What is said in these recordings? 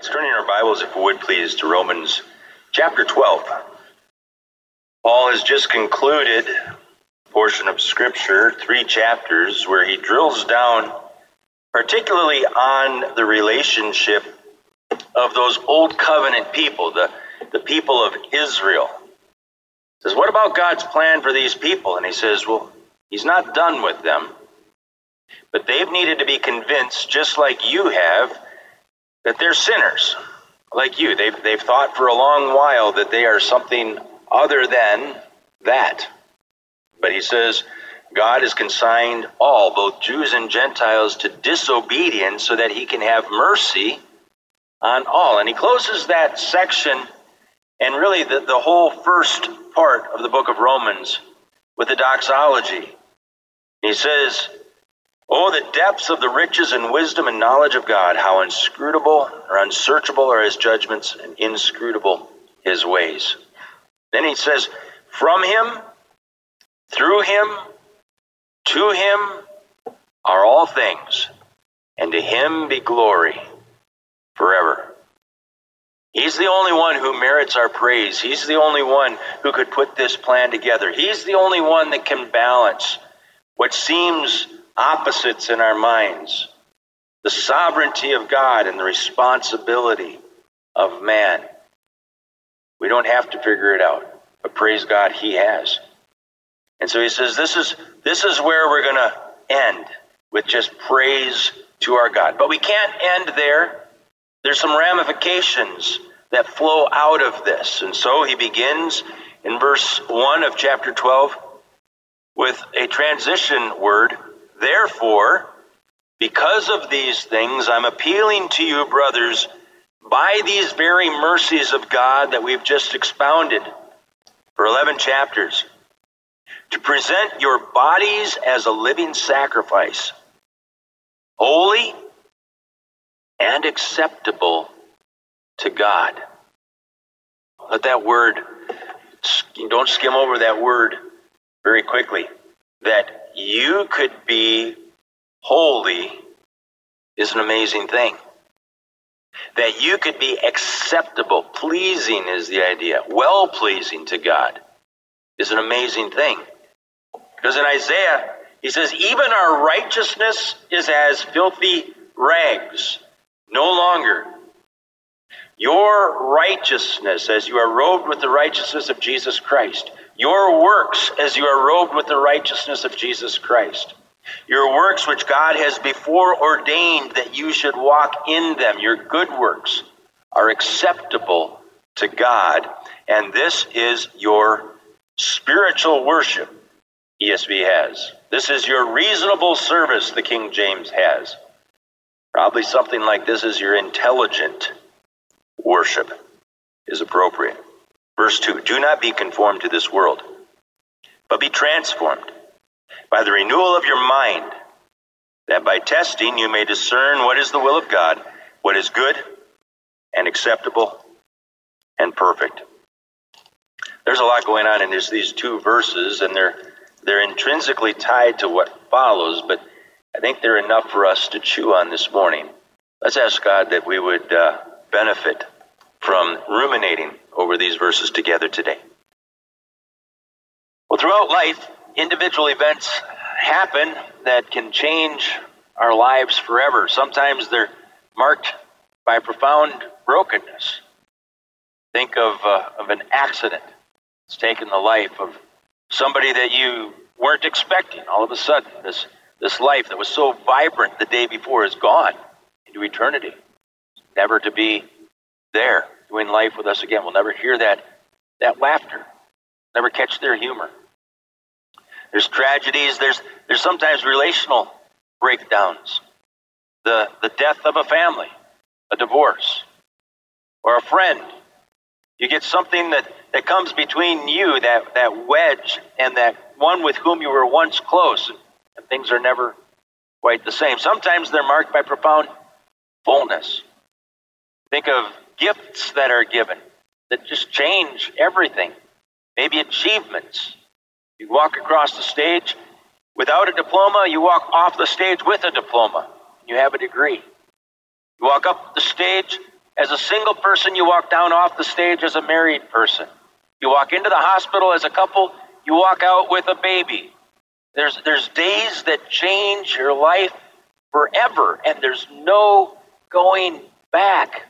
Let's turn in our Bibles, if we would please, to Romans chapter 12. Paul has just concluded a portion of Scripture, 3 chapters, where he drills down particularly on the relationship of those old covenant people, the people of Israel. He says, what about God's plan for these people? And he says, well, he's not done with them, but they've needed to be convinced, just like you have, that they're sinners, like you. They've thought for a long while that they are something other than that. But he says, God has consigned all, both Jews and Gentiles, to disobedience so that he can have mercy on all. And he closes that section and really the whole first part of the book of Romans with a doxology. He says, oh, the depths of the riches and wisdom and knowledge of God, how inscrutable or unsearchable are his judgments and inscrutable his ways. Then he says, from him, through him, to him are all things, and to him be glory forever. He's the only one who merits our praise. He's the only one who could put this plan together. He's the only one that can balance what seems opposites in our minds, the sovereignty of God and the responsibility of man. We don't have to figure it out, but praise God, he has. And so he says, this is where we're going to end, with just praise to our God. But we can't end there. There's some ramifications that flow out of this. And so he begins in verse 1 of chapter 12 with a transition word. Therefore, because of these things, I'm appealing to you, brothers, by these very mercies of God that we've just expounded for 11 chapters, to present your bodies as a living sacrifice, holy and acceptable to God. Let that word, don't skim over that word very quickly. That you could be holy is an amazing thing. That you could be acceptable, pleasing is the idea, well-pleasing to God is an amazing thing. Because in Isaiah, he says, even our righteousness is as filthy rags, no longer. Your righteousness, as you are robed with the righteousness of Jesus Christ. Your works, as you are robed with the righteousness of Jesus Christ. Your works which God has before ordained that you should walk in them. Your good works are acceptable to God. And this is your spiritual worship, ESV has. This is your reasonable service, the King James has. Probably something like this is your intelligent worship is appropriate. Verse 2, do not be conformed to this world, but be transformed by the renewal of your mind, that by testing you may discern what is the will of God, what is good and acceptable and perfect. There's a lot going on in these 2 verses, and they're intrinsically tied to what follows, but I think they're enough for us to chew on this morning. Let's ask God that we would benefit from ruminating over these verses together today. Well, throughout life, individual events happen that can change our lives forever. Sometimes they're marked by profound brokenness. Think of an accident. It's taken the life of somebody that you weren't expecting. All of a sudden, this life that was so vibrant the day before is gone into eternity, never to be there doing life with us again. We'll never hear that laughter, never catch their humor. There's tragedies, there's sometimes relational breakdowns. The death of a family, a divorce, or a friend. You get something that comes between you, that wedge, and that one with whom you were once close, and things are never quite the same. Sometimes they're marked by profound fullness. Think of gifts that are given that just change everything. Maybe achievements. You walk across the stage without a diploma, you walk off the stage with a diploma. You have a degree. You walk up the stage as a single person, you walk down off the stage as a married person. You walk into the hospital as a couple, you walk out with a baby. There's days that change your life forever, and there's no going back.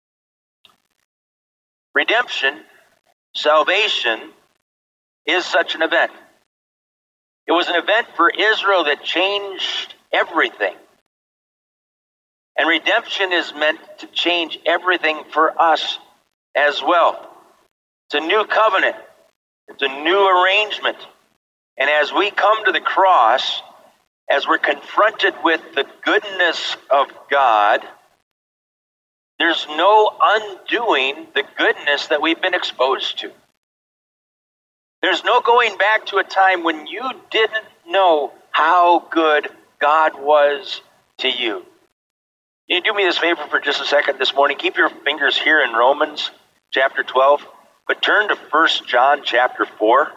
Redemption, salvation, is such an event. It was an event for Israel that changed everything. And redemption is meant to change everything for us as well. It's a new covenant. It's a new arrangement. And as we come to the cross, as we're confronted with the goodness of God, there's no undoing the goodness that we've been exposed to. There's no going back to a time when you didn't know how good God was to you. Can you do me this favor for just a second this morning? Keep your fingers here in Romans chapter 12, but turn to 1 John chapter 4.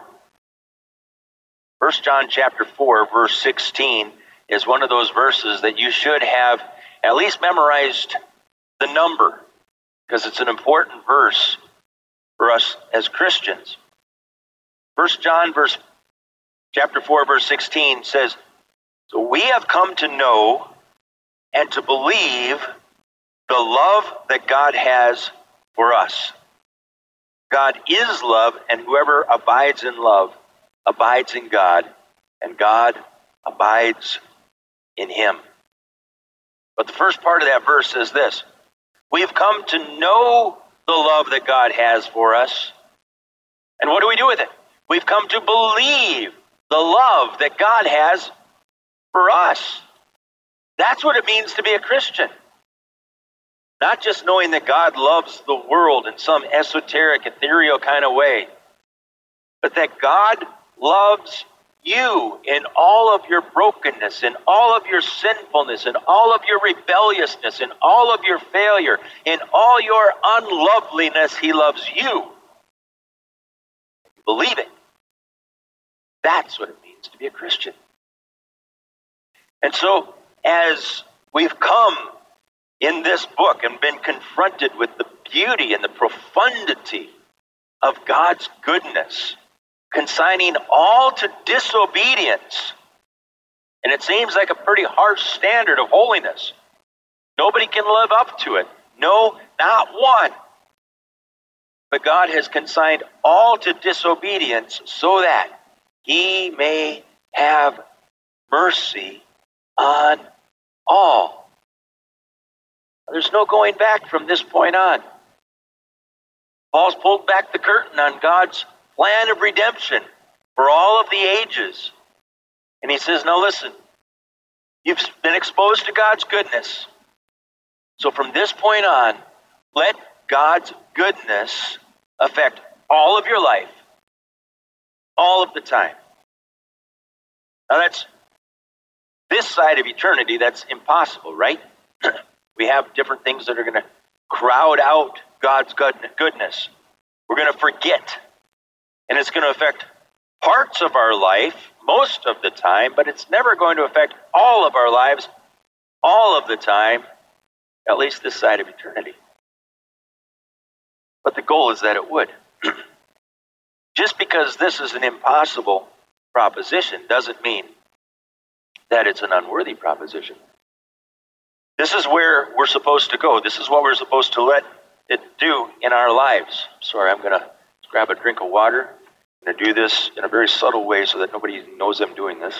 1 John chapter 4, verse 16 is one of those verses that you should have at least memorized the number, because it's an important verse for us as Christians. 1 John chapter 4, verse 16 says, "So we have come to know and to believe the love that God has for us. God is love, and whoever abides in love abides in God, and God abides in him." But the first part of that verse says this: we've come to know the love that God has for us. And what do we do with it? We've come to believe the love that God has for us. That's what it means to be a Christian. Not just knowing that God loves the world in some esoteric, ethereal kind of way, but that God loves you in all of your brokenness, in all of your sinfulness, in all of your rebelliousness, in all of your failure, in all your unloveliness. He loves you. Believe it. That's what it means to be a Christian. And so, as we've come in this book and been confronted with the beauty and the profundity of God's goodness, consigning all to disobedience, and it seems like a pretty harsh standard of holiness. Nobody can live up to it. No, not one. But God has consigned all to disobedience so that he may have mercy on all. There's no going back from this point on. Paul's pulled back the curtain on God's plan of redemption for all of the ages. And he says, now listen, you've been exposed to God's goodness. So from this point on, let God's goodness affect all of your life, all of the time. Now that's this side of eternity, that's impossible, right? We have different things that are going to crowd out God's goodness. We're going to forget. And it's going to affect parts of our life most of the time, but it's never going to affect all of our lives all of the time, at least this side of eternity. But the goal is that it would. Just because this is an impossible proposition doesn't mean that it's an unworthy proposition. This is where we're supposed to go. This is what we're supposed to let it do in our lives. Sorry, I'm going to grab a drink of water. I'm going to do this in a very subtle way so that nobody knows I'm doing this.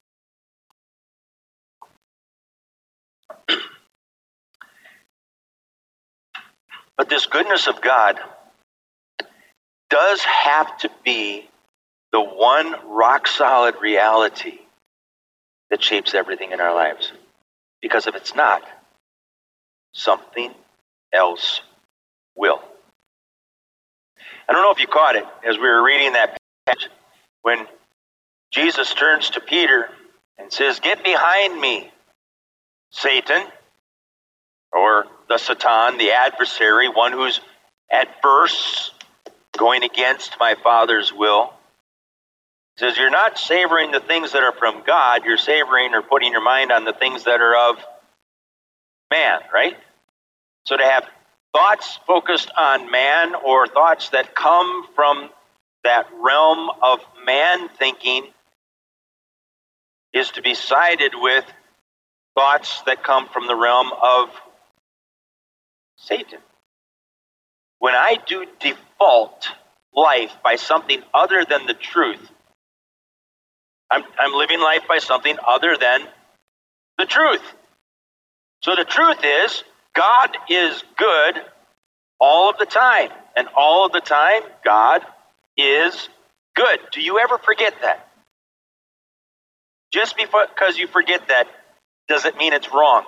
But this goodness of God does have to be the one rock-solid reality that shapes everything in our lives. Because if it's not, something else will. I don't know if you caught it as we were reading that passage when Jesus turns to Peter and says, "Get behind me, Satan," or the Satan, the adversary, one who's adverse, going against my Father's will. He says, you're not savoring the things that are from God, you're savoring or putting your mind on the things that are of man, right? So to have Thoughts focused on man, or thoughts that come from that realm of man thinking, is to be sided with thoughts that come from the realm of Satan. When I do default life by something other than the truth, I'm living life by something other than the truth. So the truth is, God is good all of the time. And all of the time, God is good. Do you ever forget that? Just because you forget that doesn't mean it's wrong.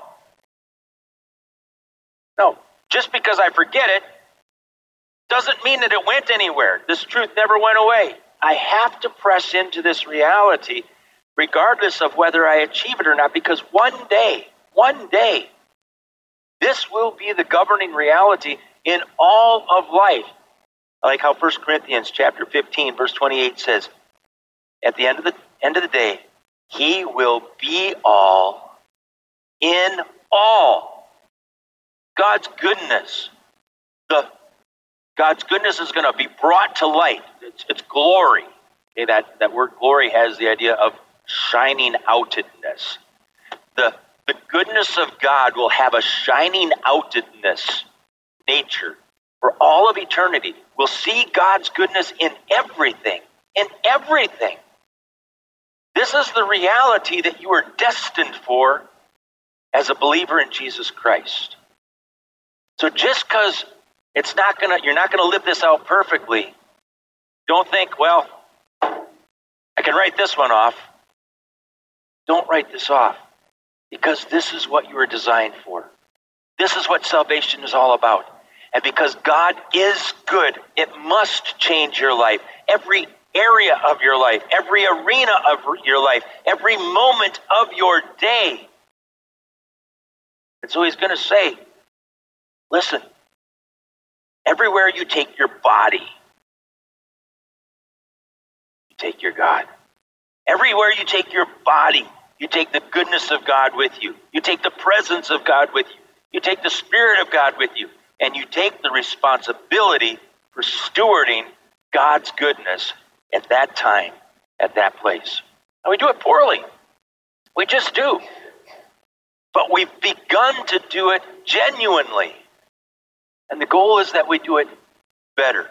No, just because I forget it doesn't mean that it went anywhere. This truth never went away. I have to press into this reality regardless of whether I achieve it or not, because one day, this will be the governing reality in all of life. I like how 1 Corinthians chapter 15, verse 28 says, at the end of the day, he will be all in all. God's goodness, God's goodness is going to be brought to light. It's glory. Okay, that word glory has the idea of shining outedness. The goodness of God will have a shining outedness nature for all of eternity. We'll see God's goodness in everything. In everything. This is the reality that you are destined for as a believer in Jesus Christ. So just because you're not gonna live this out perfectly, don't think, well, I can write this one off. Don't write this off, because this is what you were designed for. This is what salvation is all about. And because God is good, it must change your life. Every area of your life, every arena of your life, every moment of your day. And so he's going to say, listen, everywhere you take your body, you take your God. Everywhere you take your body, you take the goodness of God with you. You take the presence of God with you. You take the Spirit of God with you. And you take the responsibility for stewarding God's goodness at that time, at that place. And we do it poorly. We just do. But we've begun to do it genuinely. And the goal is that we do it better.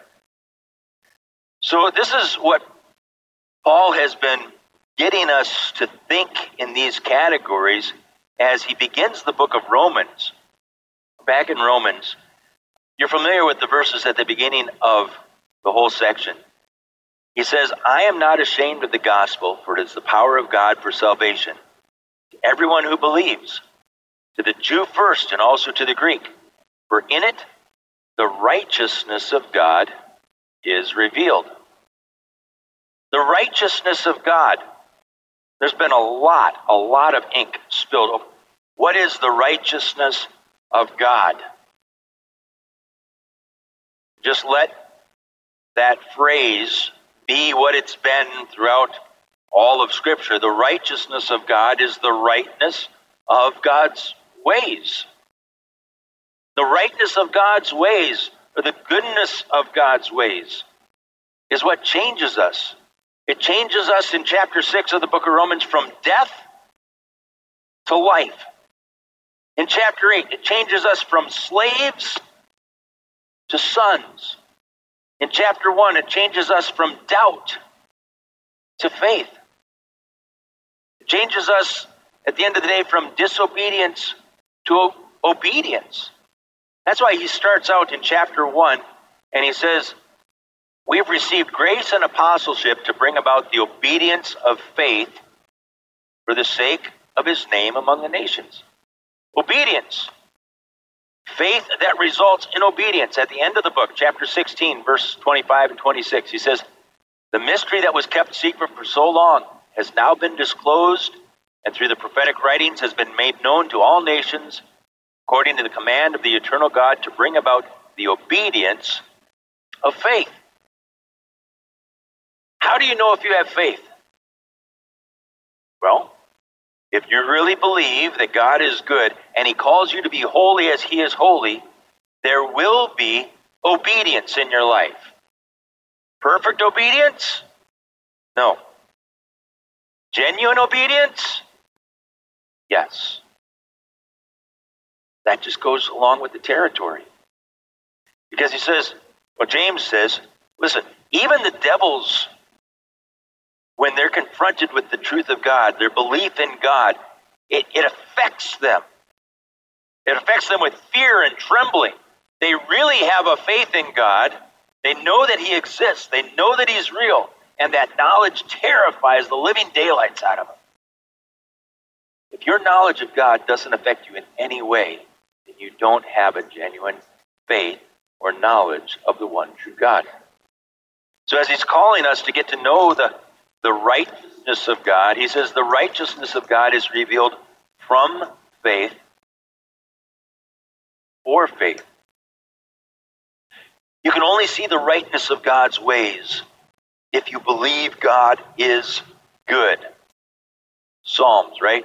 So this is what Paul has been getting us to think in these categories as he begins the book of Romans. Back in Romans, you're familiar with the verses at the beginning of the whole section. He says, I am not ashamed of the gospel, for it is the power of God for salvation to everyone who believes, to the Jew first and also to the Greek. For in it, the righteousness of God is revealed. The righteousness of God. There's been a lot of ink spilled over. What is the righteousness of God? Just let that phrase be what it's been throughout all of Scripture. The righteousness of God is the rightness of God's ways. The rightness of God's ways, or the goodness of God's ways, is what changes us. It changes us in chapter 6 of the book of Romans from death to life. In chapter 8, it changes us from slaves to sons. In chapter 1, it changes us from doubt to faith. It changes us, at the end of the day, from disobedience to obedience. That's why he starts out in chapter 1, and he says, we've received grace and apostleship to bring about the obedience of faith for the sake of his name among the nations. Obedience. Faith that results in obedience. At the end of the book, chapter 16, verse 25 and 26, he says, the mystery that was kept secret for so long has now been disclosed, and through the prophetic writings has been made known to all nations, according to the command of the eternal God, to bring about the obedience of faith. How do you know if you have faith? Well, if you really believe that God is good and he calls you to be holy as he is holy, there will be obedience in your life. Perfect obedience? No. Genuine obedience? Yes. That just goes along with the territory. Because he says, well, James says, listen, even the devils, when they're confronted with the truth of God, their belief in God, it affects them. It affects them with fear and trembling. They really have a faith in God. They know that he exists. They know that he's real. And that knowledge terrifies the living daylights out of them. If your knowledge of God doesn't affect you in any way, then you don't have a genuine faith or knowledge of the one true God. So as he's calling us to get to know the righteousness of God, he says the righteousness of God is revealed from faith for faith. You can only see the rightness of God's ways if you believe God is good. Psalms, right?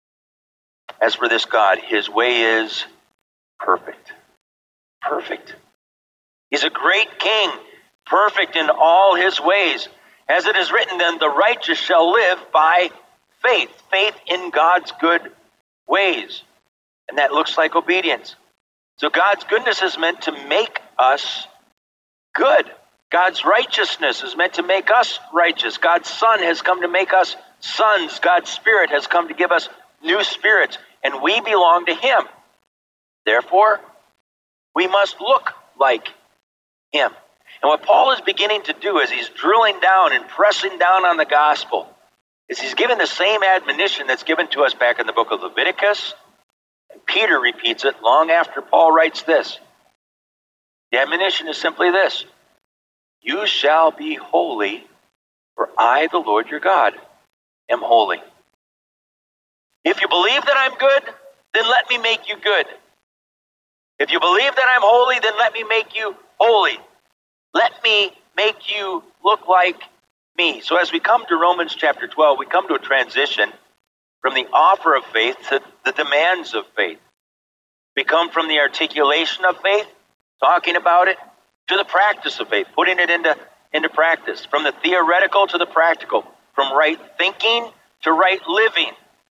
As for this God, his way is perfect. Perfect. He's a great king, perfect in all his ways. As it is written, then the righteous shall live by faith. Faith in God's good ways. And that looks like obedience. So God's goodness is meant to make us good. God's righteousness is meant to make us righteous. God's Son has come to make us sons. God's Spirit has come to give us new spirits. And we belong to him. Therefore, we must look like him. And what Paul is beginning to do as he's drilling down and pressing down on the gospel is he's given the same admonition that's given to us back in the book of Leviticus. And Peter repeats it long after Paul writes this. The admonition is simply this. You shall be holy, for I, the Lord your God, am holy. If you believe that I'm good, then let me make you good. If you believe that I'm holy, then let me make you holy. Let me make you look like me. So as we come to Romans chapter 12, we come to a transition from the offer of faith to the demands of faith. We come from the articulation of faith, talking about it, to the practice of faith, putting it into practice. From the theoretical to the practical. From right thinking to right living.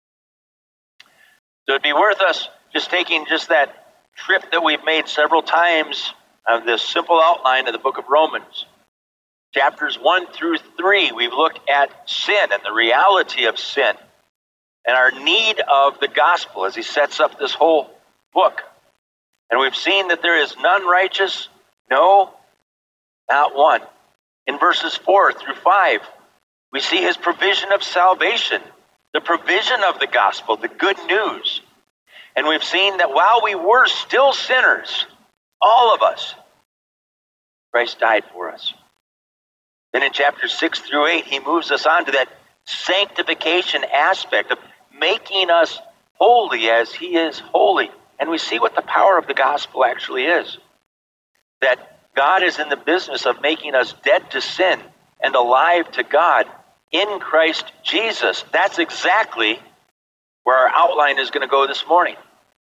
So it'd be worth us just taking just that trip that we've made several times of this simple outline of the book of Romans. Chapters 1 through 3, we've looked at sin and the reality of sin and our need of the gospel as he sets up this whole book. And we've seen that there is none righteous, no, not one. In verses 4 through 5, we see his provision of salvation, the provision of the gospel, the good news. And we've seen that while we were still sinners, all of us, Christ died for us. Then in chapters 6 through 8, he moves us on to that sanctification aspect of making us holy as he is holy. And we see what the power of the gospel actually is. That God is in the business of making us dead to sin and alive to God in Christ Jesus. That's exactly where our outline is going to go this morning.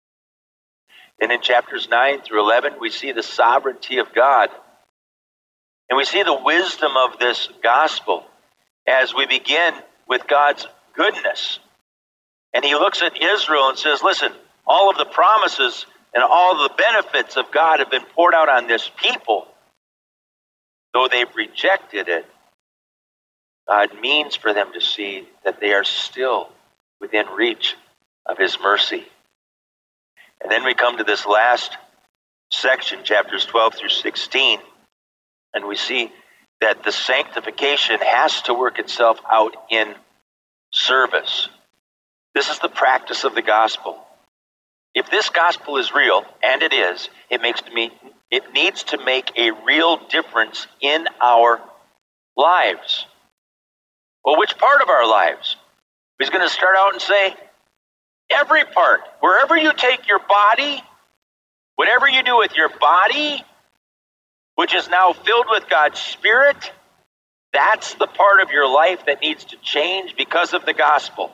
And in chapters 9 through 11, we see the sovereignty of God. And we see the wisdom of this gospel as we begin with God's goodness. And he looks at Israel and says, listen, all of the promises and all of the benefits of God have been poured out on this people. Though they've rejected it, God means for them to see that they are still within reach of his mercy. And then we come to this last section, chapters 12 through 16, and we see that the sanctification has to work itself out in service. This is the practice of the gospel. If this gospel is real, and it is, it needs to make a real difference in our lives. Well, which part of our lives? He's going to start out and say, every part. Wherever you take your body, whatever you do with your body, which is now filled with God's Spirit, that's the part of your life that needs to change because of the gospel.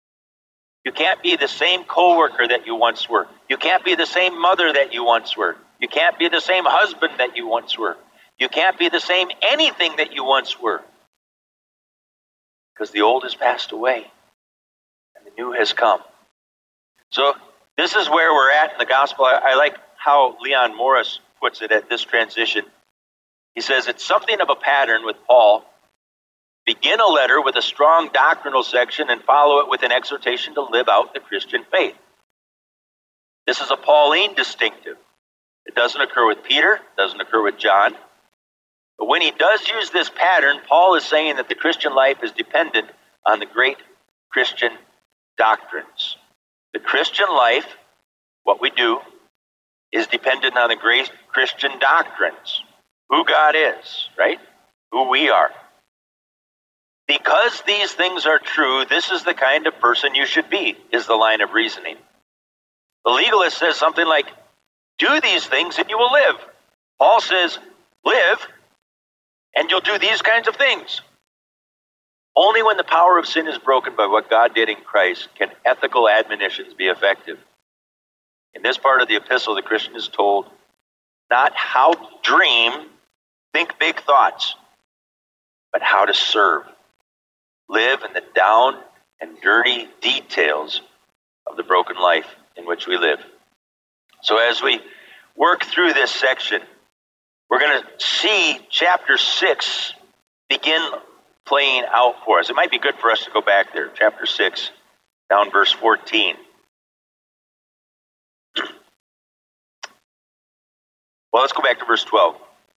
You can't be the same coworker that you once were. You can't be the same mother that you once were. You can't be the same husband that you once were. You can't be the same anything that you once were. Because the old has passed away and the new has come. So this is where we're at in the gospel. I like how Leon Morris puts it at this transition. He says it's something of a pattern with Paul. Begin a letter with a strong doctrinal section and follow it with an exhortation to live out the Christian faith. This is a Pauline distinctive. It doesn't occur with Peter, doesn't occur with John. But when he does use this pattern, Paul is saying that the Christian life is dependent on the great Christian doctrines. The Christian life, what we do, is dependent on the great Christian doctrines. Who God is, right? Who we are. Because these things are true, this is the kind of person you should be, is the line of reasoning. The legalist says something like, do these things and you will live. Paul says, live and you'll do these kinds of things. Only when the power of sin is broken by what God did in Christ can ethical admonitions be effective. In this part of the epistle, the Christian is told not how to dream, think big thoughts, but how to serve. Live in the down and dirty details of the broken life in which we live. So as we work through this section, we're going to see chapter 6 begin playing out for us. It might be good for us to go back there. Chapter 6, down verse 14. Well, let's go back to verse 12.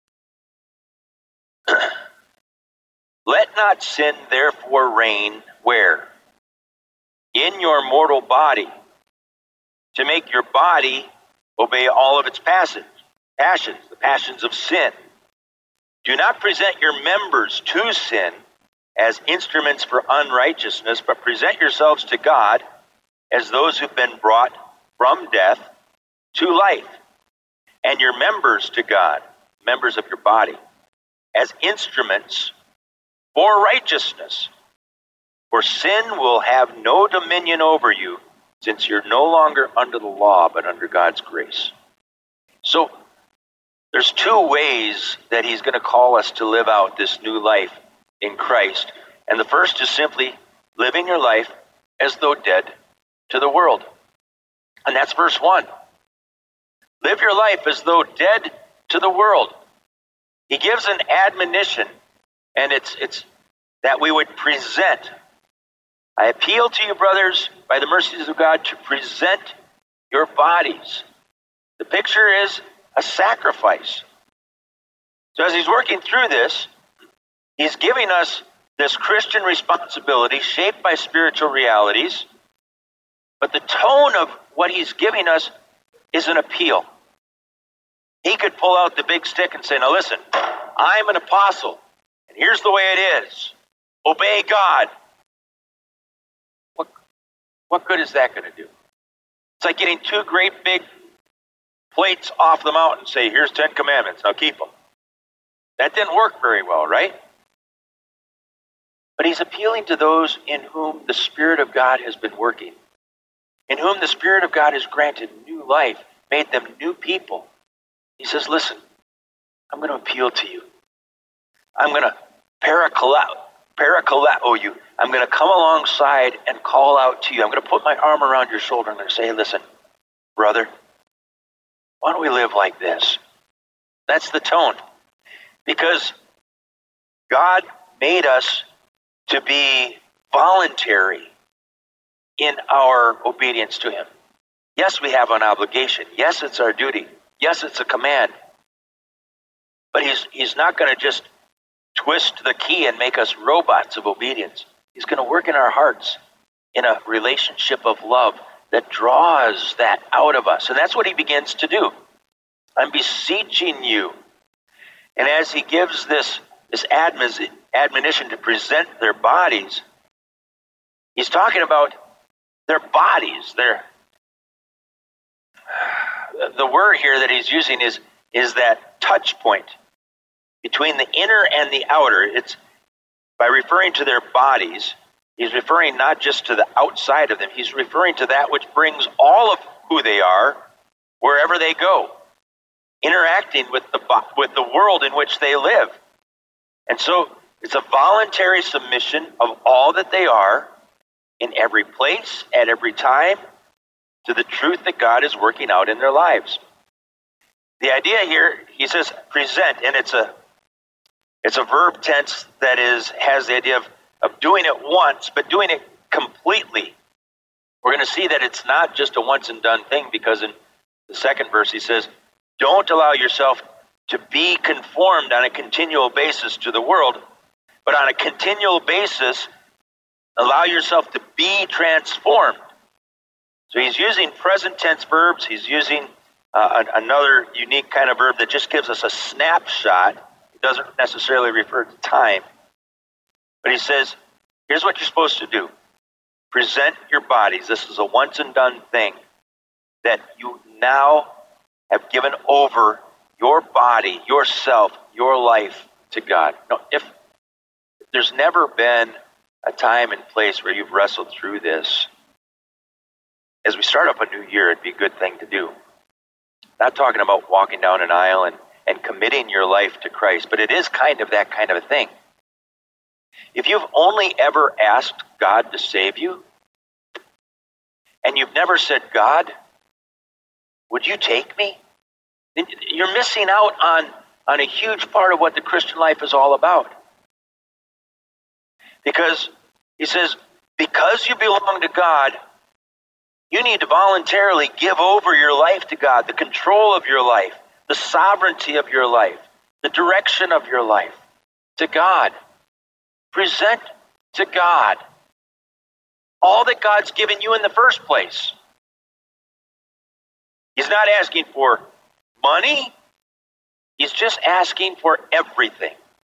Let not sin therefore reign where? In your mortal body, to make your body obey all of its passions, the passions of sin. Do not present your members to sin as instruments for unrighteousness, but present yourselves to God as those who've been brought from death to life, and your members to God, members of your body, as instruments for righteousness. For sin will have no dominion over you, since you're no longer under the law, but under God's grace. So there's two ways that he's going to call us to live out this new life in Christ. And the first is simply living your life as though dead to the world. And that's verse 1. Live your life as though dead to the world. He gives an admonition, and it's that we would present. I appeal to you, brothers, by the mercies of God, to present your bodies. The picture is a sacrifice. So as he's working through this, he's giving us this Christian responsibility shaped by spiritual realities, but the tone of what he's giving us is an appeal. He could pull out the big stick and say, now listen, I'm an apostle, and here's the way it is. Obey God. What good is that going to do? It's like getting two great big plates off the mountain and say, here's 10 commandments, now keep them. That didn't work very well, right? But he's appealing to those in whom the Spirit of God has been working, in whom the Spirit of God has granted new life, made them new people. He says, listen, I'm going to appeal to you. I'm going to parakaleo you. I'm going to come alongside and call out to you. I'm going to put my arm around your shoulder. I'm going to say, listen, brother, why don't we live like this? That's the tone. Because God made us to be voluntary in our obedience to him. Yes, we have an obligation. Yes, it's our duty. Yes, it's a command. But he's not going to just twist the key and make us robots of obedience. He's going to work in our hearts in a relationship of love that draws that out of us. And that's what he begins to do. I'm beseeching you. And as he gives this admonition to present their bodies, he's talking about their bodies. The word here that he's using is that touch point between the inner and the outer. It's by referring to their bodies, he's referring not just to the outside of them, he's referring to that which brings all of who they are wherever they go. interacting with the world in which they live. And so it's a voluntary submission of all that they are in every place, at every time, to the truth that God is working out in their lives. The idea here, he says, present, and it's a verb tense that has the idea of doing it once, but doing it completely. We're going to see that it's not just a once and done thing, because in the second verse he says, don't allow yourself to be conformed on a continual basis to the world, but on a continual basis, allow yourself to be transformed. So he's using present tense verbs. He's using another unique kind of verb that just gives us a snapshot. It doesn't necessarily refer to time. But he says, here's what you're supposed to do. Present your bodies. This is a once and done thing, that you now have given over your body, yourself, your life to God. No, if there's never been a time and place where you've wrestled through this, as we start up a new year, it'd be a good thing to do. Not talking about walking down an aisle and committing your life to Christ, but it is kind of that kind of a thing. If you've only ever asked God to save you, and you've never said, God, would you take me? You're missing out on a huge part of what the Christian life is all about. Because he says, because you belong to God, you need to voluntarily give over your life to God, the control of your life, the sovereignty of your life, the direction of your life to God. Present to God all that God's given you in the first place. He's not asking for money. He's just asking for everything.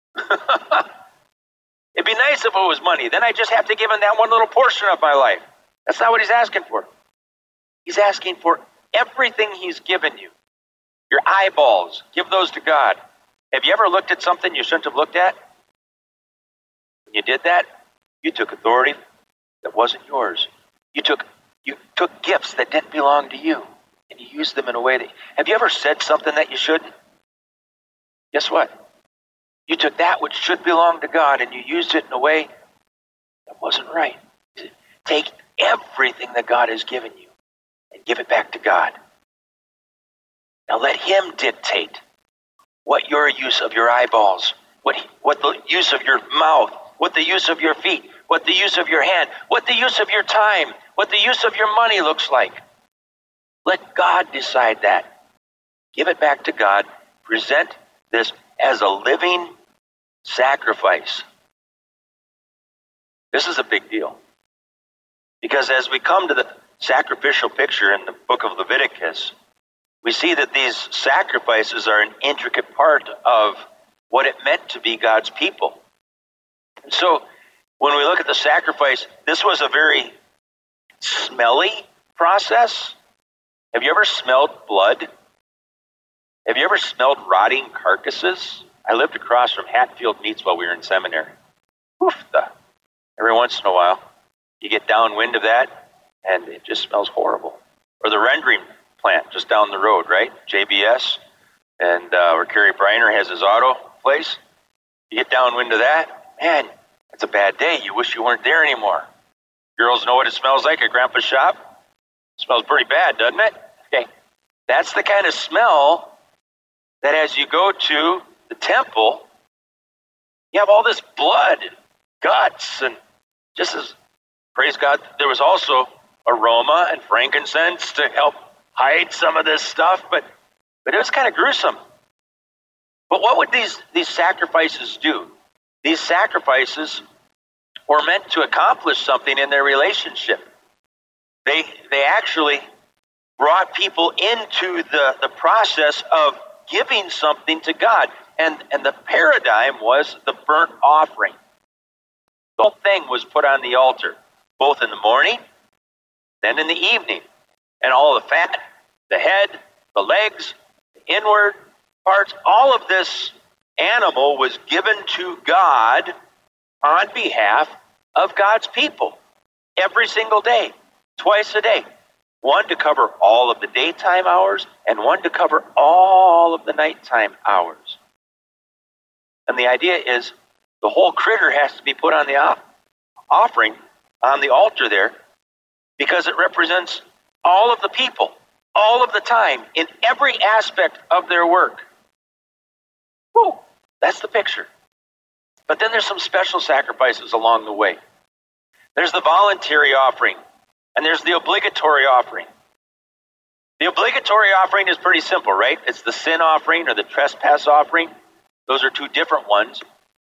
It'd be nice if it was money. Then I just have to give him that one little portion of my life. That's not what he's asking for. He's asking for everything he's given you. Your eyeballs, give those to God. Have you ever looked at something you shouldn't have looked at? When you did that, you took authority that wasn't yours. You took gifts that didn't belong to you, and you used them in a way that... Have you ever said something that you shouldn't? Guess what? You took that which should belong to God, and you used it in a way that wasn't right. Take everything that God has given you and give it back to God. Now let him dictate what your use of your eyeballs, what the use of your mouth, what the use of your feet, what the use of your hand, what the use of your time, what the use of your money looks like. Let God decide that. Give it back to God. Present this as a living sacrifice. This is a big deal. Because as we come to the sacrificial picture in the book of Leviticus, we see that these sacrifices are an intricate part of what it meant to be God's people. And so when we look at the sacrifice, this was a very smelly process. Have you ever smelled blood? Have you ever smelled rotting carcasses? I lived across from Hatfield Meats while we were in seminary. Every once in a while, you get downwind of that, and it just smells horrible. Or the rendering plant just down the road, right? JBS, and where Kerry Briner has his auto place. You get downwind of that, man, it's a bad day. You wish you weren't there anymore. Girls know what it smells like at Grandpa's shop? It smells pretty bad, doesn't it? Okay, that's the kind of smell that as you go to the temple, you have all this blood, guts, and just as, praise God, there was also aroma and frankincense to help hide some of this stuff, but it was kind of gruesome. But what would these sacrifices do? These sacrifices were meant to accomplish something in their relationship. They actually brought people into the process of giving something to God. And the paradigm was the burnt offering. The whole thing was put on the altar, both in the morning, then in the evening. And all the fat, the head, the legs, the inward parts, all of this animal was given to God on behalf of God's people every single day, twice a day. one to cover all of the daytime hours and one to cover all of the nighttime hours. And the idea is the whole critter has to be put on the offering on the altar there because it represents all of the people, all of the time, in every aspect of their work. Whew, that's the picture. But then there's some special sacrifices along the way. There's the voluntary offering, and there's the obligatory offering. The obligatory offering is pretty simple, right? It's the sin offering or the trespass offering. Those are two different ones.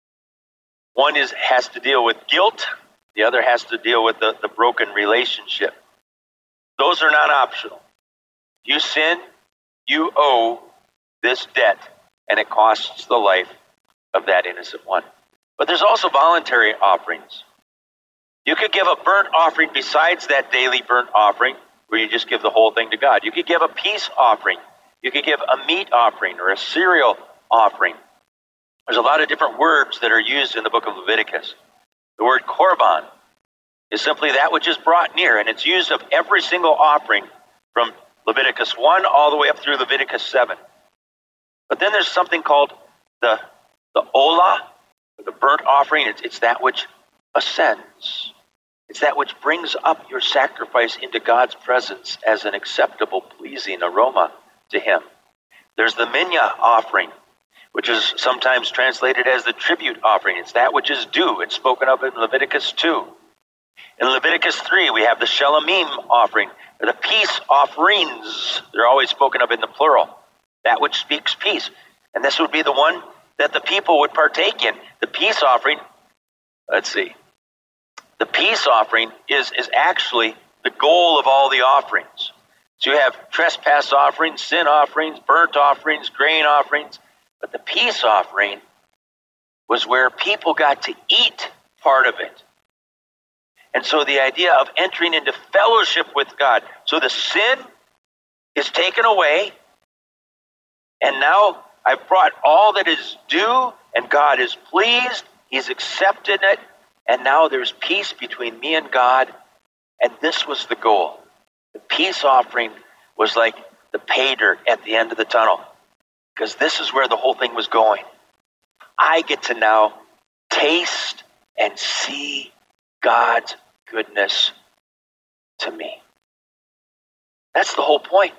One has to deal with guilt. The other has to deal with the broken relationship. Those are not optional. You sin, you owe this debt, and it costs the life of that innocent one. But there's also voluntary offerings. You could give a burnt offering besides that daily burnt offering, where you just give the whole thing to God. You could give a peace offering. You could give a meat offering or a cereal offering. There's a lot of different words that are used in the book of Leviticus. The word korban is simply that which is brought near, and it's used of every single offering from Leviticus 1 all the way up through Leviticus 7. But then there's something called the olah, the burnt offering. It's that which ascends. It's that which brings up your sacrifice into God's presence as an acceptable, pleasing aroma to Him. There's the minyah offering, which is sometimes translated as the tribute offering. It's that which is due. It's spoken of in Leviticus 2. In Leviticus 3, we have the Shelamim offering, or the peace offerings. They're always spoken of in the plural. That which speaks peace. And this would be the one that the people would partake in. The peace offering, let's see. The peace offering is actually the goal of all the offerings. So you have trespass offerings, sin offerings, burnt offerings, grain offerings. But the peace offering was where people got to eat part of it. And so the idea of entering into fellowship with God. So the sin is taken away. And now I've brought all that is due, and God is pleased. He's accepted it. And now there's peace between me and God. And this was the goal. The peace offering was like the pay dirt at the end of the tunnel. Because this is where the whole thing was going. I get to now taste and see God's goodness to me. That's the whole point.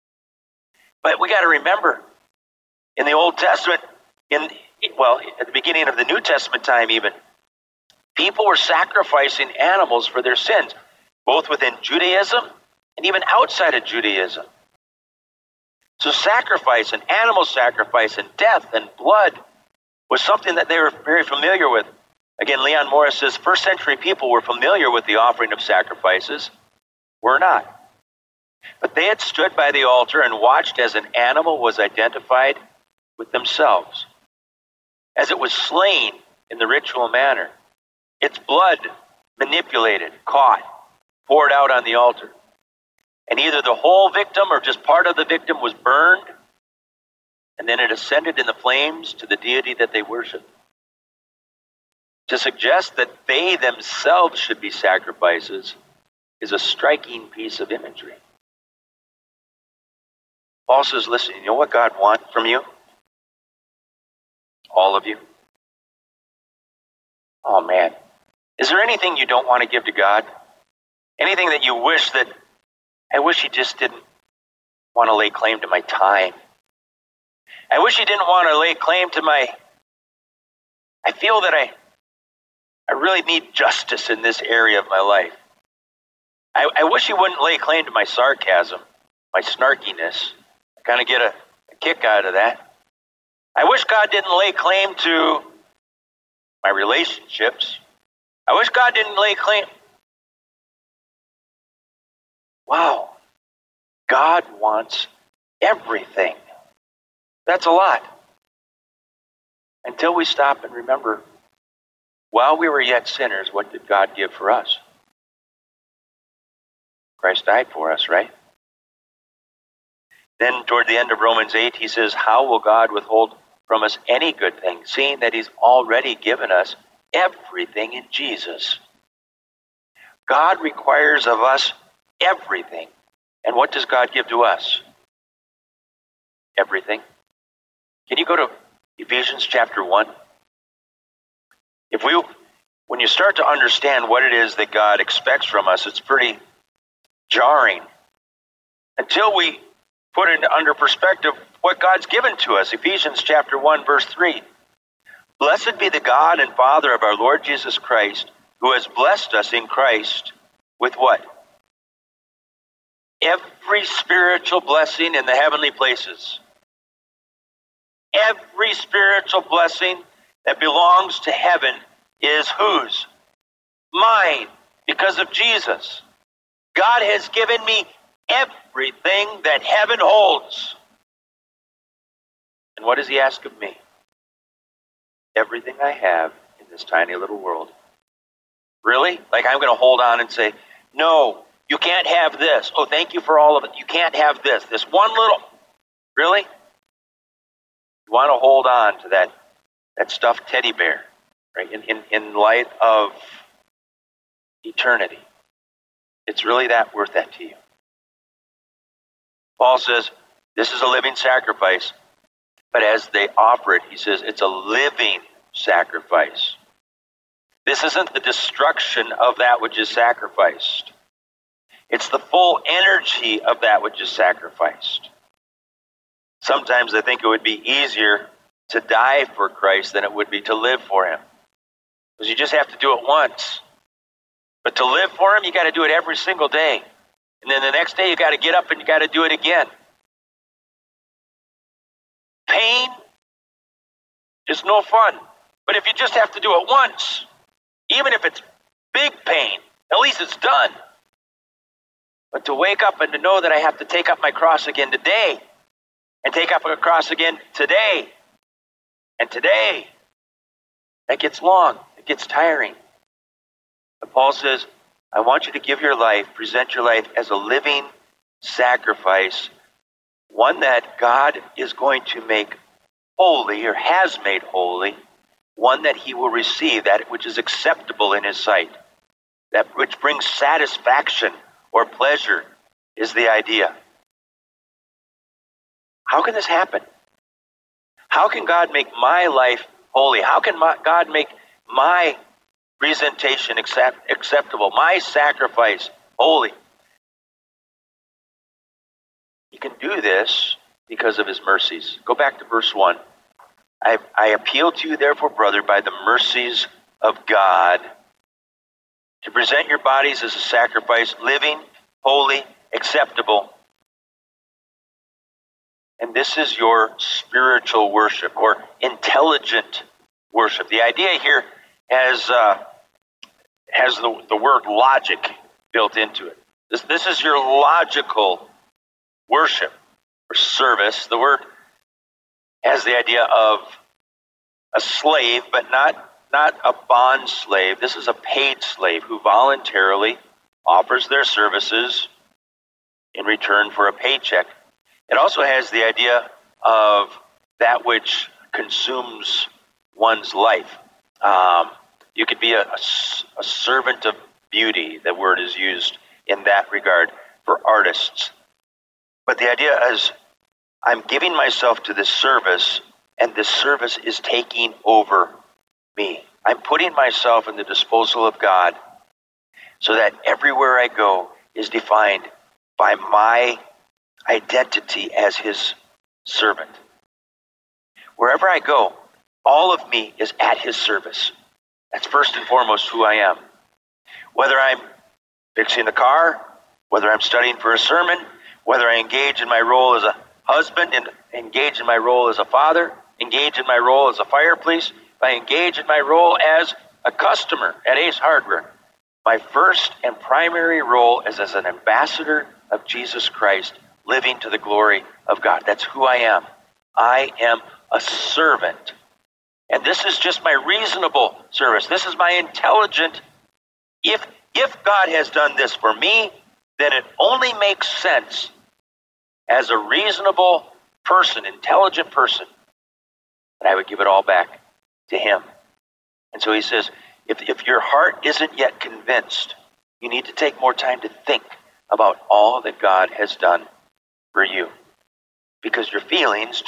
But we got to remember, in the Old Testament, at the beginning of the New Testament time even, people were sacrificing animals for their sins, both within Judaism and even outside of Judaism. So sacrifice and animal sacrifice and death and blood was something that they were very familiar with. Again, Leon Morris says first century people were familiar with the offering of sacrifices. We're not. But they had stood by the altar and watched as an animal was identified with themselves, as it was slain in the ritual manner. Its blood manipulated, caught, poured out on the altar. And either the whole victim or just part of the victim was burned, and then it ascended in the flames to the deity that they worshiped. To suggest that they themselves should be sacrifices is a striking piece of imagery. Paul says, listen, you know what God wants from you? All of you. Oh man. Is there anything you don't want to give to God? Anything that you wish that, I wish He just didn't want to lay claim to my time. I wish He didn't want to lay claim to I feel that I really need justice in this area of my life. I wish He wouldn't lay claim to my sarcasm, my snarkiness. I kind of get a kick out of that. I wish God didn't lay claim to my relationships. I wish God didn't lay claim. Wow. God wants everything. That's a lot. Until we stop and remember, while we were yet sinners, what did God give for us? Christ died for us, right? Then toward the end of Romans 8, he says, how will God withhold from us any good thing, seeing that He's already given us everything in Jesus? God requires of us everything. And what does God give to us? Everything. Can you go to Ephesians chapter 1? When you start to understand what it is that God expects from us, it's pretty jarring. Until we put it under perspective what God's given to us. Ephesians chapter 1, verse 3. Blessed be the God and Father of our Lord Jesus Christ, who has blessed us in Christ with what? Every spiritual blessing in the heavenly places. Every spiritual blessing that belongs to heaven is whose? Mine, because of Jesus. God has given me everything that heaven holds. And what does he ask of me? Everything I have in this tiny little world. Really? Like I'm going to hold on and say, no, you can't have this. Oh, thank you for all of it. You can't have this. This one little. Really? You want to hold on to that stuffed teddy bear, right? In light of eternity. It's really that worth that to you. Paul says, this is a living sacrifice. But as they offer it, he says, it's a living sacrifice. This isn't the destruction of that which is sacrificed. It's the full energy of that which is sacrificed. Sometimes I think it would be easier to die for Christ than it would be to live for him. Because you just have to do it once. But to live for him, you got to do it every single day. And then the next day you got to get up and you got to do it again. Pain is no fun. But if you just have to do it once, even if it's big pain, at least it's done. But to wake up and to know that I have to take up my cross again today, and take up a cross again today, and today, that gets long, it gets tiring. But Paul says, I want you to give your life, present your life as a living sacrifice, one that God is going to make holy or has made holy, one that he will receive, that which is acceptable in his sight, that which brings satisfaction or pleasure is the idea. How can this happen? How can God make my life holy? How can God make my presentation acceptable, my sacrifice holy? He can do this because of his mercies. Go back to verse 1. I appeal to you, therefore, brother, by the mercies of God, to present your bodies as a sacrifice, living, holy, acceptable. And this is your spiritual worship or intelligent worship. The idea here has the word logic built into it. This is your logical worship or service. The word has the idea of a slave, but not a bond slave. This is a paid slave who voluntarily offers their services in return for a paycheck. It also has the idea of that which consumes one's life. You could be a servant of beauty. The word is used in that regard for artists. But the idea is, I'm giving myself to this service, and this service is taking over me. I'm putting myself in the disposal of God so that everywhere I go is defined by my identity as his servant. Wherever I go, all of me is at his service. That's first and foremost who I am. Whether I'm fixing the car, whether I'm studying for a sermon, whether I engage in my role as a husband, and engage in my role as a father, engage in my role as a fire police, if I engage in my role as a customer at Ace Hardware, my first and primary role is as an ambassador of Jesus Christ, living to the glory of God. That's who I am. I am a servant. And this is just my reasonable service. This is my intelligent. If God has done this for me, then it only makes sense as a reasonable person, intelligent person, that I would give it all back to him. And so he says, if your heart isn't yet convinced, you need to take more time to think about all that God has done for you. Because your feelings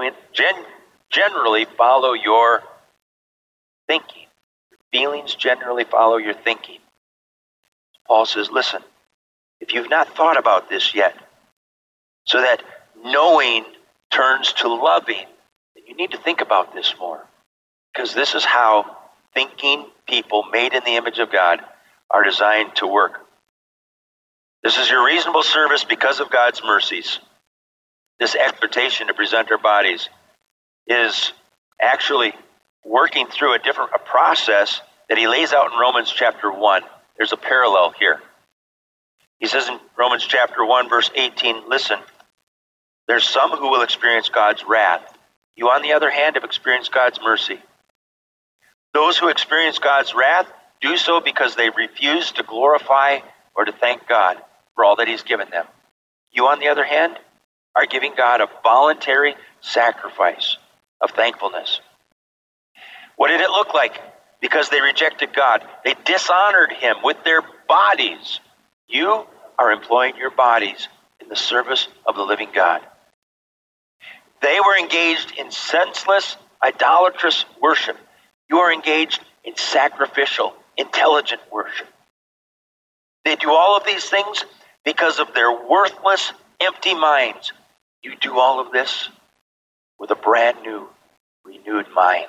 generally follow your thinking. Feelings generally follow your thinking. Paul says, listen, if you've not thought about this yet, so that knowing turns to loving, then you need to think about this more. Because this is how thinking people made in the image of God are designed to work. This is your reasonable service because of God's mercies. This exhortation to present our bodies is actually working through a process that he lays out in Romans chapter 1. There's a parallel here. He says in Romans chapter 1, verse 18, listen, there's some who will experience God's wrath. You, on the other hand, have experienced God's mercy. Those who experience God's wrath do so because they refuse to glorify or to thank God for all that he's given them. You, on the other hand, are giving God a voluntary sacrifice of thankfulness. What did it look like? Because they rejected God. They dishonored him with their bodies. You are employing your bodies in the service of the living God. They were engaged in senseless, idolatrous worship. You are engaged in sacrificial, intelligent worship. They do all of these things because of their worthless, empty minds. You do all of this with a brand new, renewed mind.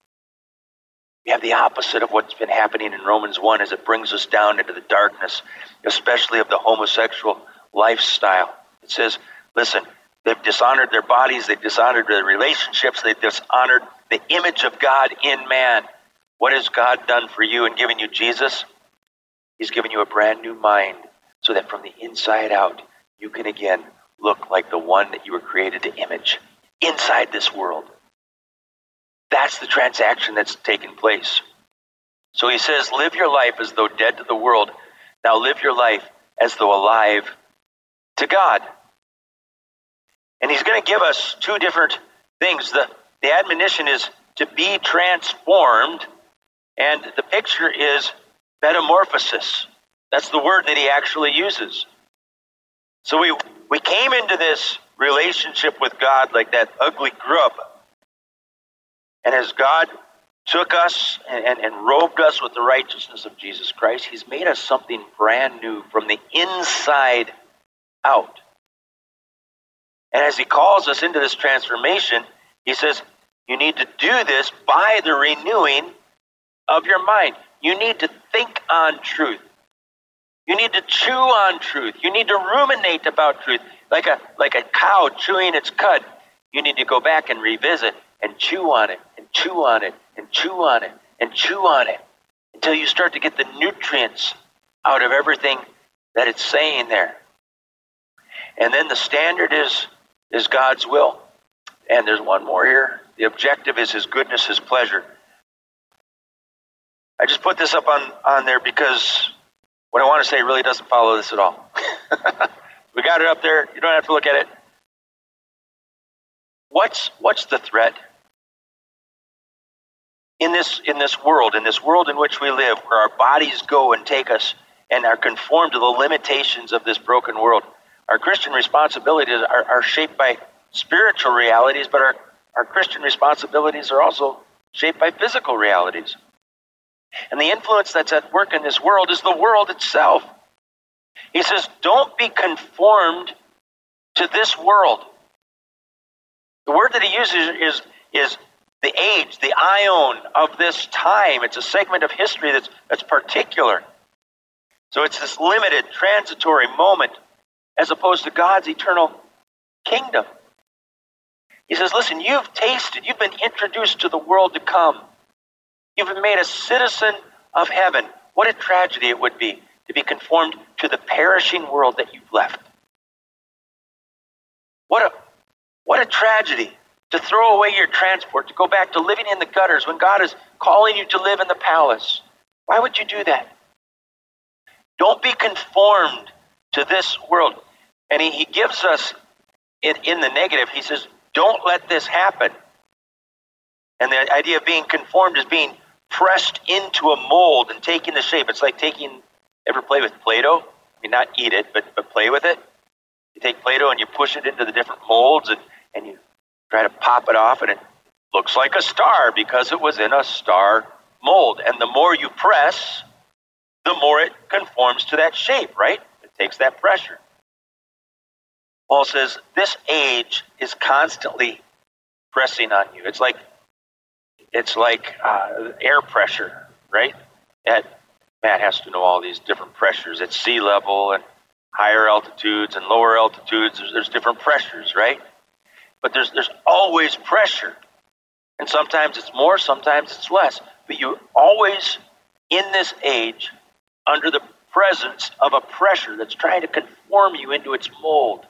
We have the opposite of what's been happening in Romans 1 as it brings us down into the darkness, especially of the homosexual lifestyle. It says, listen, they've dishonored their bodies, they've dishonored their relationships, they've dishonored the image of God in man. What has God done for you in giving you Jesus? He's given you a brand new mind so that from the inside out, you can again look like the one that you were created to image inside this world. That's the transaction that's taken place. So he says, live your life as though dead to the world. Now live your life as though alive to God. And he's going to give us two different things. The admonition is to be transformed, and the picture is metamorphosis. That's the word that he actually uses. So we came into this relationship with God like that ugly grub. And as God took us and robed us with the righteousness of Jesus Christ, he's made us something brand new from the inside out. And as he calls us into this transformation, he says, you need to do this by the renewing of your mind. You need to think on truth. You need to chew on truth. You need to ruminate about truth. Like a cow chewing its cud. You need to go back and revisit and chew on it and chew on it and chew on it and chew on it until you start to get the nutrients out of everything that it's saying there. And then the standard is God's will. And there's one more here. The objective is his goodness, his pleasure. I just put this up on there because what I want to say really doesn't follow this at all. We got it up there. You don't have to look at it. What's the threat? In this world in which we live, where our bodies go and take us and are conformed to the limitations of this broken world, our Christian responsibilities are shaped by spiritual realities, but our Christian responsibilities are also shaped by physical realities. And the influence that's at work in this world is the world itself. He says, don't be conformed to this world. The word that he uses is the age, the ion of this time. It's a segment of history that's particular. So it's this limited, transitory moment as opposed to God's eternal kingdom. He says, listen, you've tasted, you've been introduced to the world to come. You've been made a citizen of heaven. What a tragedy it would be to be conformed to the perishing world that you've left. What a tragedy to throw away your transport, to go back to living in the gutters when God is calling you to live in the palace. Why would you do that? Don't be conformed to this world. And he gives us in the negative, he says, don't let this happen. And the idea of being conformed is being pressed into a mold and taking the shape. It's like ever play with Play-Doh? I mean, not eat it, but play with it. You take Play-Doh and you push it into the different molds and you try to pop it off, and it looks like a star because it was in a star mold. And the more you press, the more it conforms to that shape, right? It takes that pressure. Paul says this age is constantly pressing on you. It's like air pressure, right? Matt has to know all these different pressures at sea level and higher altitudes and lower altitudes. There's different pressures, right? But there's always pressure. And sometimes it's more, sometimes it's less. But you always, in this age, under the presence of a pressure that's trying to conform you into its mold.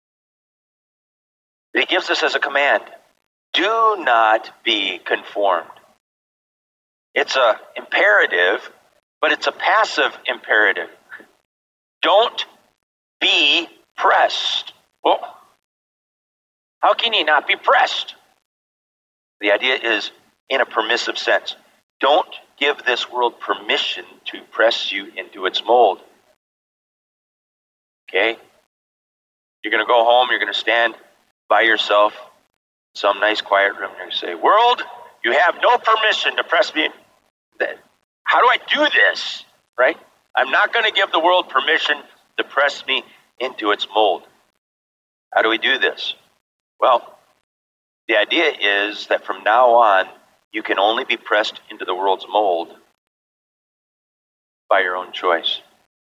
He gives us as a command, do not be conformed. It's an imperative, but it's a passive imperative. Don't be pressed. Well, how can you not be pressed? The idea is in a permissive sense. Don't give this world permission to press you into its mold. Okay? You're going to go home, you're going to stand by yourself in some nice quiet room, and you're going to say, world, you have no permission to press me in. How do I do this? Right? I'm not going to give the world permission to press me into its mold. How do we do this? Well, the idea is that from now on, you can only be pressed into the world's mold by your own choice.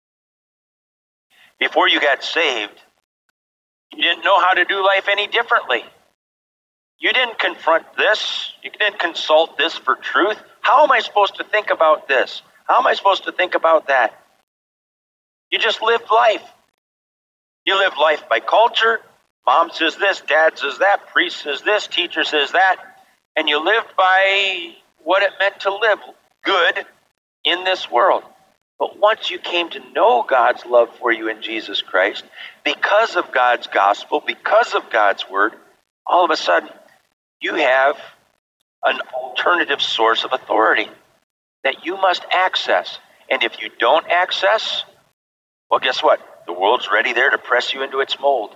Before you got saved, you didn't know how to do life any differently. You didn't confront this. You didn't consult this for truth. How am I supposed to think about this? How am I supposed to think about that? You just lived life. You lived life by culture. Mom says this, dad says that, priest says this, teacher says that. And you lived by what it meant to live good in this world. But once you came to know God's love for you in Jesus Christ, because of God's gospel, because of God's word, all of a sudden you have an alternative source of authority that you must access. And if you don't access, well, guess what? The world's ready there to press you into its mold.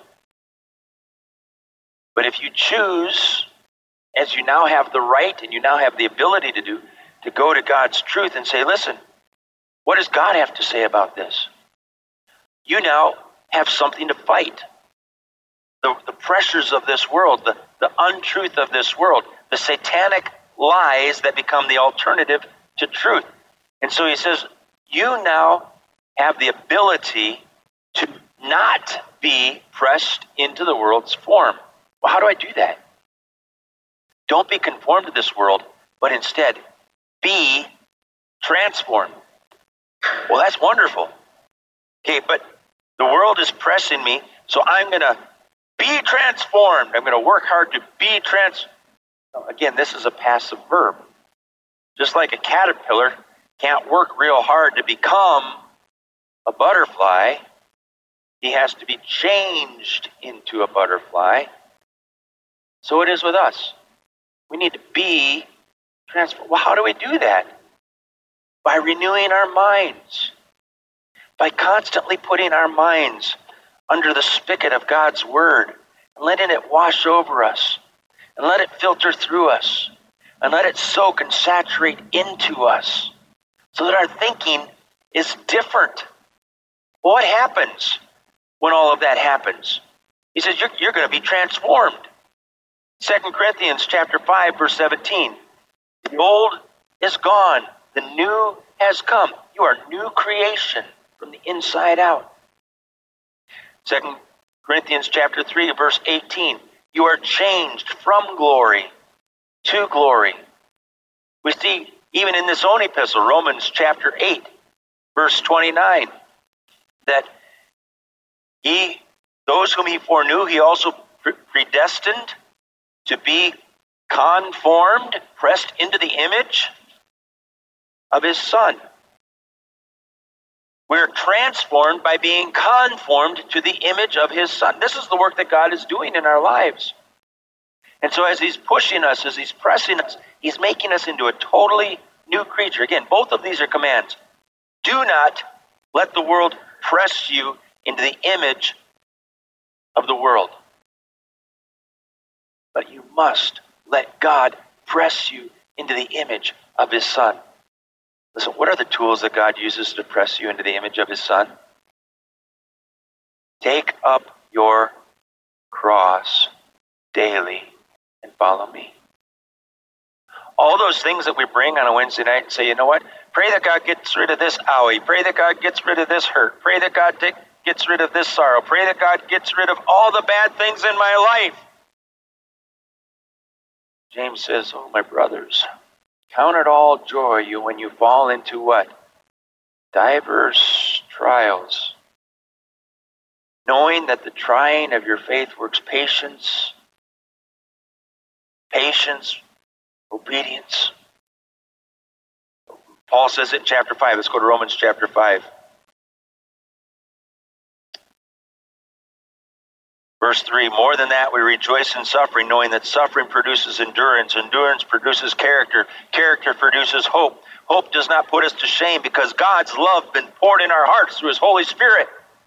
But if you choose, as you now have the right and you now have the ability to go to God's truth and say, listen, what does God have to say about this? You now have something to fight. The pressures of this world, the untruth of this world, the satanic lies that become the alternative to truth. And so he says, you now have the ability to not be pressed into the world's form. Well, how do I do that? Don't be conformed to this world, but instead be transformed. Well, that's wonderful. Okay, but the world is pressing me, so I'm going to be transformed. I'm going to work hard to be Again, this is a passive verb. Just like a caterpillar can't work real hard to become a butterfly, he has to be changed into a butterfly. So it is with us. We need to be transformed. Well, how do we do that? By renewing our minds. By constantly putting our minds under the spigot of God's word and letting it wash over us and let it filter through us and let it soak and saturate into us so that our thinking is different. Well, what happens when all of that happens? He says, you're going to be transformed. 2 Corinthians chapter 5, verse 17. The old is gone. The new has come. You are new creation from the inside out. 2 Corinthians chapter 3, verse 18. You are changed from glory to glory. We see even in this own epistle, Romans chapter 8, verse 29, that those whom he foreknew, he also predestined to be conformed, pressed into the image of his Son. We're transformed by being conformed to the image of his Son. This is the work that God is doing in our lives. And so as he's pushing us, as he's pressing us, he's making us into a totally new creature. Again, both of these are commands. Do not let the world press you into the image of the world. But you must let God press you into the image of his Son. Listen, what are the tools that God uses to press you into the image of his Son? Take up your cross daily and follow me. All those things that we bring on a Wednesday night and say, you know what? Pray that God gets rid of this owie. Pray that God gets rid of this hurt. Pray that God gets rid of this sorrow. Pray that God gets rid of all the bad things in my life. James says, oh, my brothers, count it all joy when you fall into what? Diverse trials. Knowing that the trying of your faith works patience, obedience. Paul says it in chapter 5. Let's go to Romans chapter 5. Verse 3, more than that, we rejoice in suffering, knowing that suffering produces endurance. Endurance produces character. Character produces hope. Hope does not put us to shame because God's love has been poured in our hearts through his Holy Spirit.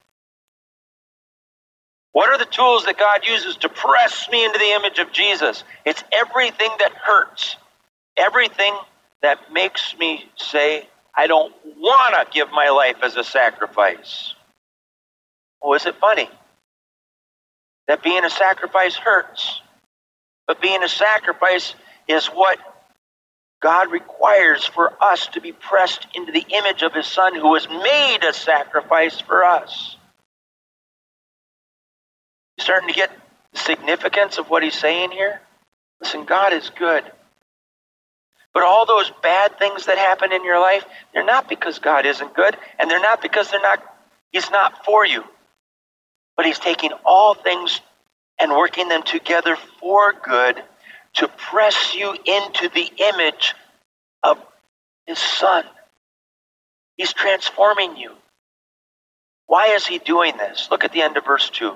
What are the tools that God uses to press me into the image of Jesus? It's everything that hurts. Everything that makes me say, I don't want to give my life as a sacrifice. Oh, is it funny that being a sacrifice hurts? But being a sacrifice is what God requires for us to be pressed into the image of his Son who has made a sacrifice for us. You starting to get the significance of what he's saying here? Listen, God is good. But all those bad things that happen in your life, they're not because God isn't good, and they're not because he's not for you. But he's taking all things and working them together for good to press you into the image of his Son. He's transforming you. Why is he doing this? Look at the end of verse 2.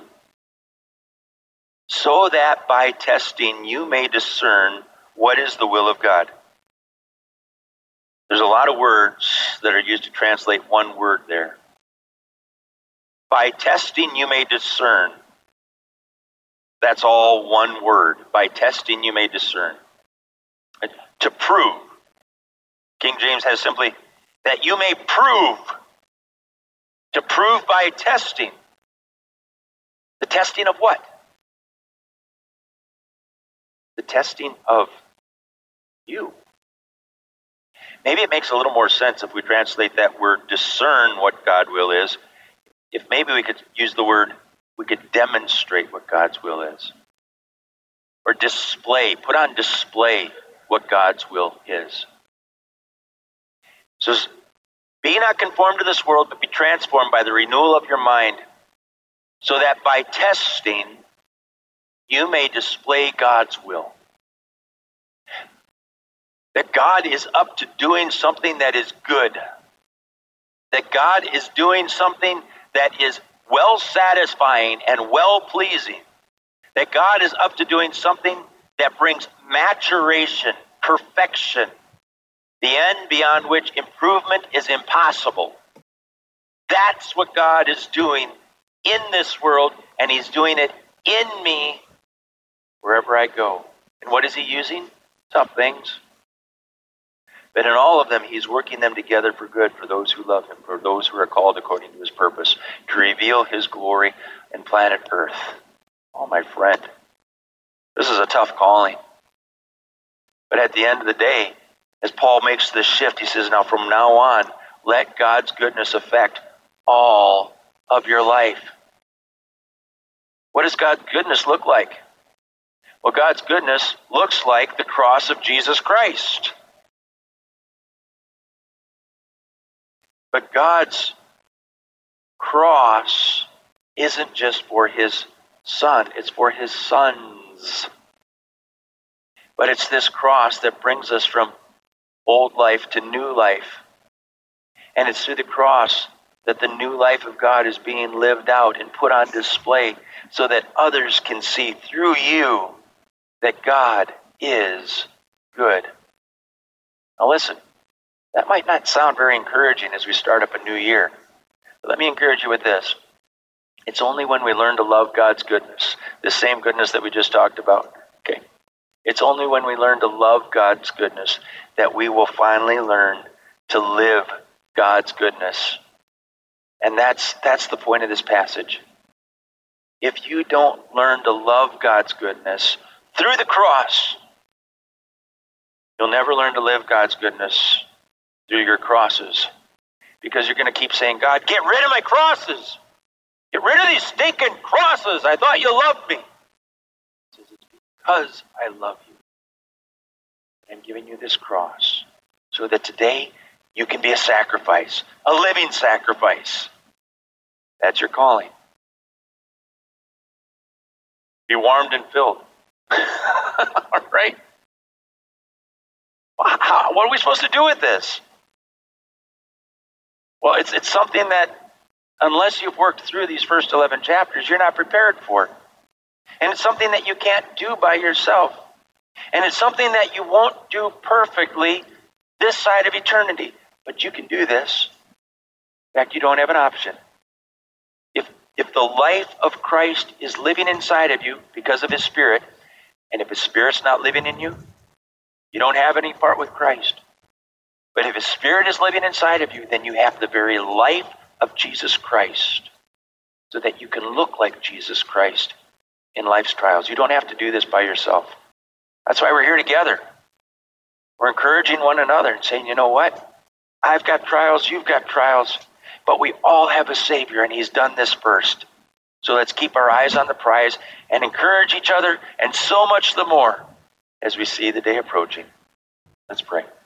So that by testing you may discern what is the will of God. There's a lot of words that are used to translate one word there. By testing you may discern. That's all one word. By testing you may discern. To prove. King James has simply, that you may prove. To prove by testing. The testing of what? The testing of you. Maybe it makes a little more sense if we translate that word discern what God's will is. If maybe we could use the word, we could demonstrate what God's will is. Or display, put on display what God's will is. So be not conformed to this world, but be transformed by the renewal of your mind, so that by testing you may display God's will. That God is up to doing something that is good. That God is doing something that is well satisfying and well pleasing. That God is up to doing something that brings maturation, perfection, the end beyond which improvement is impossible. That's what God is doing in this world, and he's doing it in me wherever I go. And what is he using? Tough things. But in all of them, he's working them together for good for those who love him, for those who are called according to his purpose, to reveal his glory in planet Earth. Oh, my friend, this is a tough calling. But at the end of the day, as Paul makes this shift, he says, now from now on, let God's goodness affect all of your life. What does God's goodness look like? Well, God's goodness looks like the cross of Jesus Christ. But God's cross isn't just for his Son, it's for his sons. But it's this cross that brings us from old life to new life. And it's through the cross that the new life of God is being lived out and put on display so that others can see through you that God is good. Now listen, that might not sound very encouraging as we start up a new year. Let me encourage you with this. It's only when we learn to love God's goodness, the same goodness that we just talked about. Okay. It's only when we learn to love God's goodness that we will finally learn to live God's goodness. And that's the point of this passage. If you don't learn to love God's goodness through the cross, you'll never learn to live God's goodness through your crosses. Because you're going to keep saying, God, get rid of my crosses. Get rid of these stinking crosses. I thought you loved me. He says, it's because I love you. I'm giving you this cross so that today you can be a sacrifice, a living sacrifice. That's your calling. Be warmed and filled. All right? What are we supposed to do with this? Well, it's something that, unless you've worked through these first 11 chapters, you're not prepared for. And it's something that you can't do by yourself. And it's something that you won't do perfectly this side of eternity. But you can do this. In fact, you don't have an option. If the life of Christ is living inside of you because of his Spirit, and if his Spirit's not living in you, you don't have any part with Christ. But if his Spirit is living inside of you, then you have the very life of Jesus Christ so that you can look like Jesus Christ in life's trials. You don't have to do this by yourself. That's why we're here together. We're encouraging one another and saying, you know what? I've got trials, you've got trials, but we all have a Savior, and he's done this first. So let's keep our eyes on the prize and encourage each other, and so much the more as we see the day approaching. Let's pray.